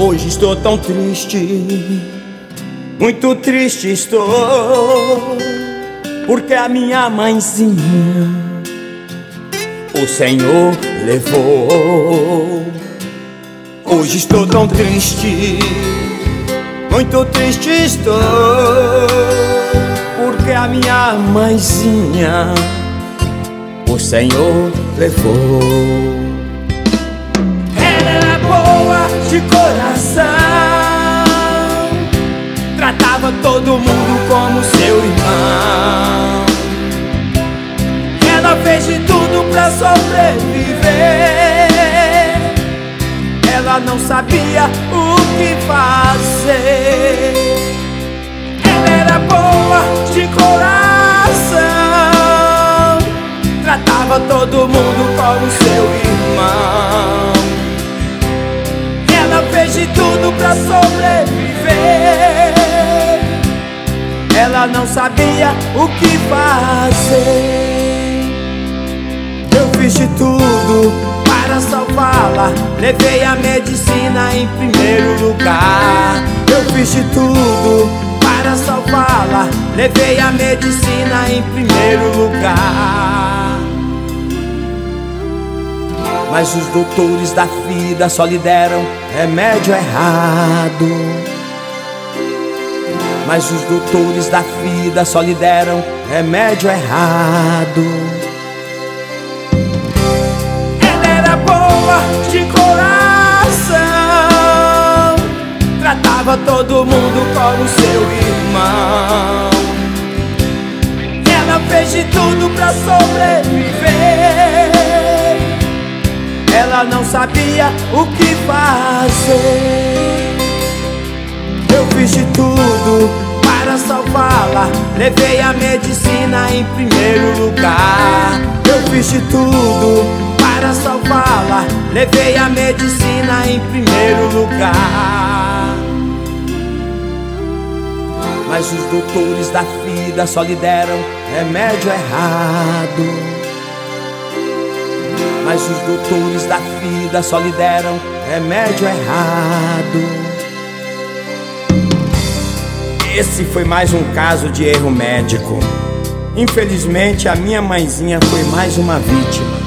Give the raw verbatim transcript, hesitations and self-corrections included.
Hoje estou tão triste, muito triste estou, porque a minha mãezinha o Senhor levou. Hoje estou tão triste, muito triste estou, porque a minha mãezinha o Senhor levou. Ela era boa de coração, tratava todo mundo como seu irmão. Ela fez de tudo pra sobreviver, ela não sabia o que fazer. Ela era boa de coração, tratava todo mundo como seu irmão. Ela fez de tudo pra sobreviver, ela não sabia o que fazer. Eu fiz de tudo para salvá-la, levei a medicina em primeiro lugar. Eu fiz de tudo para salvá-la, levei a medicina em primeiro lugar. Mas os doutores da vida só lhe deram remédio errado. Mas os doutores da vida só lhe deram remédio errado. Ela era boa de coração, tratava todo mundo como seu irmão. Ela fez de tudo pra sobreviver, ela não sabia o que fazer. Eu fiz de tudo para salvá-la, levei a medicina em primeiro lugar. Eu fiz de tudo para salvá-la, levei a medicina em primeiro lugar. Mas os doutores da vida só lhe deram remédio errado. Mas os doutores da vida só lhe deram remédio errado. Esse foi mais um caso de erro médico. Infelizmente, a minha mãezinha foi mais uma vítima.